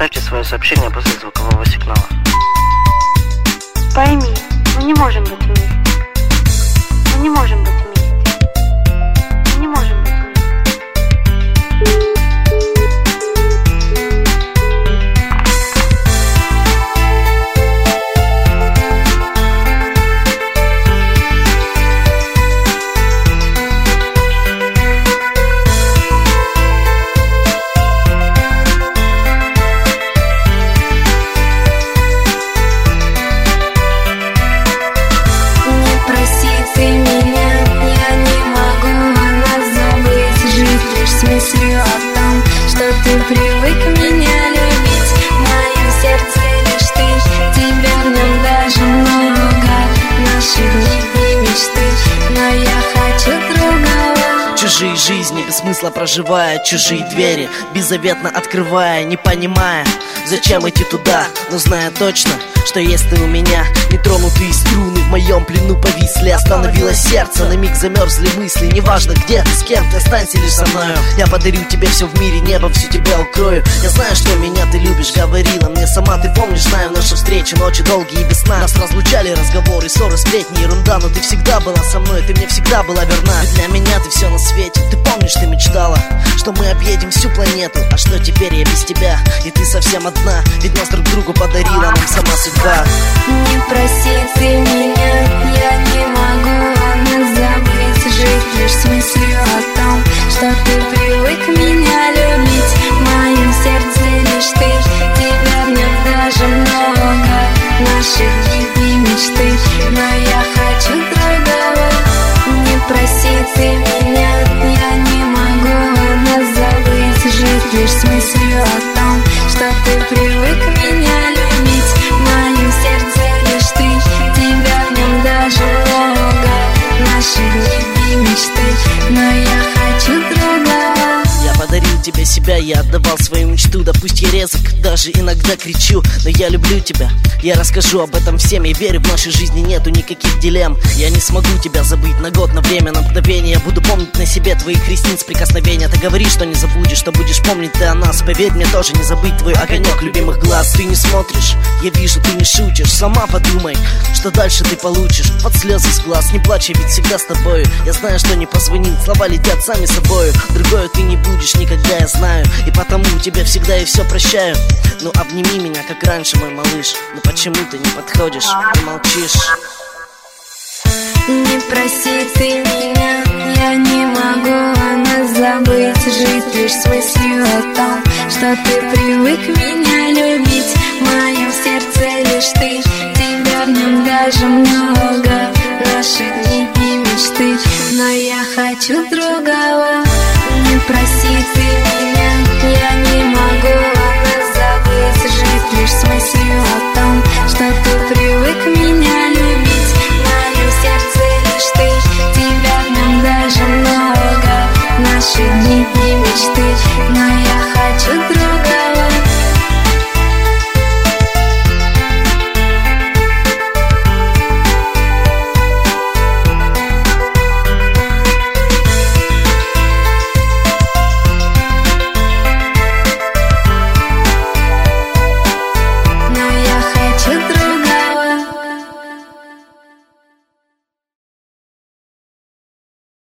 Оставьте свое сообщение после звукового сигнала. Пойми, мы не можем быть вместе. Мы не можем быть вместе. Мы не можем быть вместе. Мыслью о том, что ты привык меня любить. В моем сердце лишь ты, тебя в нем даже много. Наши дни и мечты, но я хочу другого. Чужие жизни без смысла проживая, чужие двери беззаветно открывая, не понимая, зачем идти туда, но зная точно, что есть ты у меня. Нетронутые струны в моем плену повисли. Остановилось сердце, на миг замерзли мысли. Неважно где ты, с кем ты, останься лишь со мною. Я подарю тебе все в мире, небо всю тебя укрою. Я знаю, что меня ты любишь, говорила мне сама. Ты помнишь, знаю наши встречи, ночи долгие и весна. Нас разлучали разговоры, ссоры, сплетни, ерунда. Но ты всегда была со мной, ты мне всегда была верна. Ведь для меня ты все на свете. Ты помнишь, ты мечтала, что мы объедем всю планету. А что теперь я без тебя, и ты совсем одна. Ведь нас друг другу подарила нам сама судьба. Не проси ты меня, я не могу забыть. Жить лишь с мыслью о том, что ты привык меня любить. В моем сердце лишь ты, тебя в нем даже много. Наши дни и мечты, но я хочу другого. Не проси ты меня, я не могу забыть. Жить лишь с мыслью о том, что ты привык меня любить. В моем сердце лишь ты, тебя в нем даже много. Наши дни и мечты, но я хочу другого. Я подарил тебе себя, я отдавал свою мечту. Да пусть я резок, даже иногда кричу, но я люблю тебя, я расскажу об этом всем. Я верю, в нашей жизни нету никаких дилемм. Я не смогу тебя забыть на год, на время, на мгновение. Я буду помнить на себе твоих ресниц прикосновения. Ты говоришь, что не забудешь, что будешь помнить ты о нас. Поверь мне, тоже не забыть твой огонек любимых глаз. Ты не смотришь, я вижу, ты не шутишь. Сама подумай, что дальше ты получишь. Под слезы с глаз, не плачь, я ведь всегда с тобою. Я знаю, что не позвонит, слова летят сами собою. Другое ты не будешь никогда, я знаю, и потому тебе всегда и все прощаю. Ну обними меня, как раньше, мой малыш. Но почему ты не подходишь и молчишь? Не проси ты меня, я не могу забыть. Жить лишь с мыслью о том, что ты привык меня любить. В моем сердце лишь ты, тебя в нем даже много. Наши дни и мечты, но я хочу другого. Не проси ты меня, я не могу забыть. Жить лишь с мыслью о том, что ты привык меня любить. В моем сердце лишь ты, тебя в нем даже много. Наши дни и мечты, но я хочу